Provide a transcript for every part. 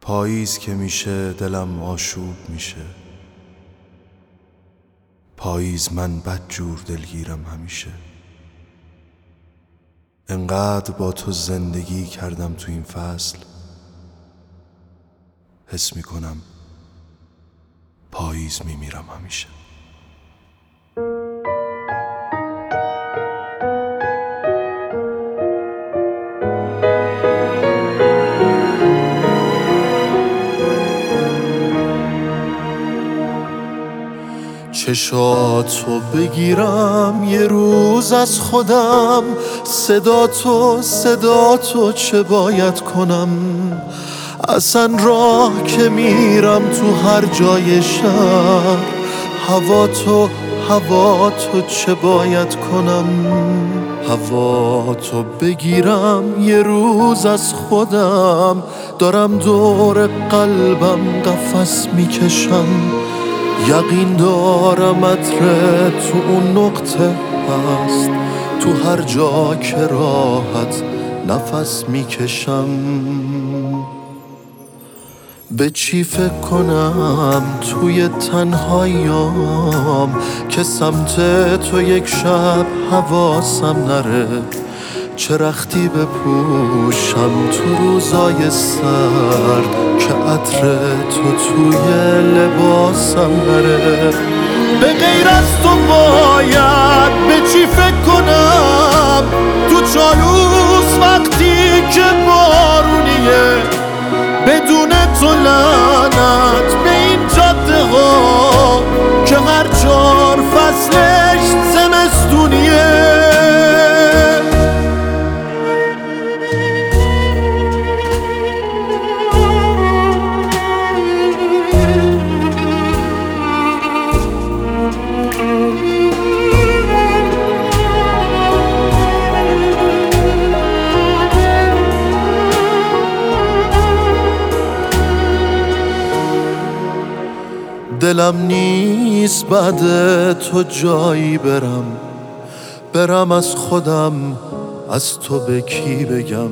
پاییز که میشه دلم آشوب میشه. پاییز من بدجور دلگیرم همیشه. انقدر با تو زندگی کردم تو این فصل، حس میکنم پاییز میمیرم همیشه. چشاتو بگیرم یه روز از خودم، صداتو چه باید کنم؟ اصلا راه که میرم تو هر جای شهر، هواتو چه باید کنم؟ هواتو بگیرم یه روز از خودم، دارم دور قلبم قفس میکشم. یقین دارم عطر تو اون نقطه هست، تو هر جا که راحت نفس میکشم. به چی فکر کنم توی تنهاییام که سمت تو یک شب حواسم نره؟ چه رختی بپوشم تو روزای سرد که عطر تو توی لباسم نره؟ به غیر از تو باید به چی فکر کنم تو چالوس وقتی که بارونیه؟ بدون تو لعنت به این جاده ها که هر 4 فصلش زمستونیه. دلم نیست بعد تو جایی برم از خودم، از تو به کی بگم؟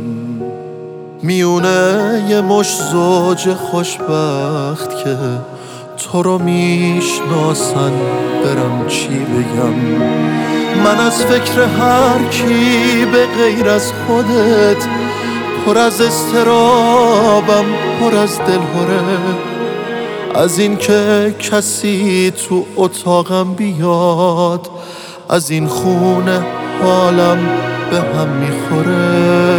میونه یه مش زوج خوشبخت که تو رو میشناسن، برم چی بگم؟ من از فکر هر کی به غیر از خودت پر از اضطرابم، پر از دلهره. از این که کسی تو اتاقم بیاد، از این خونه حالم به هم میخوره.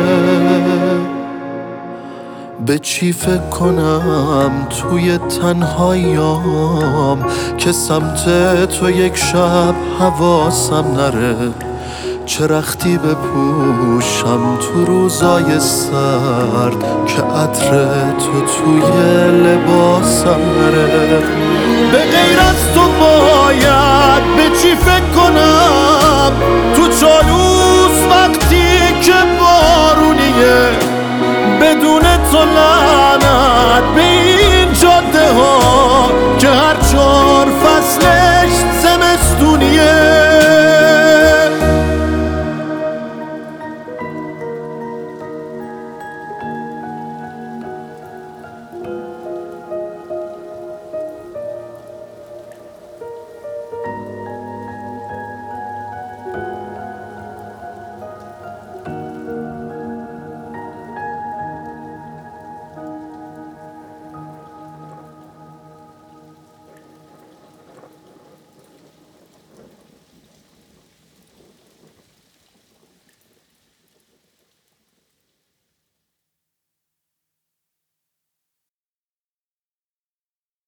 به چی فکر کنم توی تنهاییام که سمت تو یک شب حواسم نره؟ چه رختی بپوشم تو روزای سرد که عطر تو توی لباسم نره؟ به غیر از تو باید به چی فکر کنم تو چالوس وقتی که بارونیه؟ بدون تو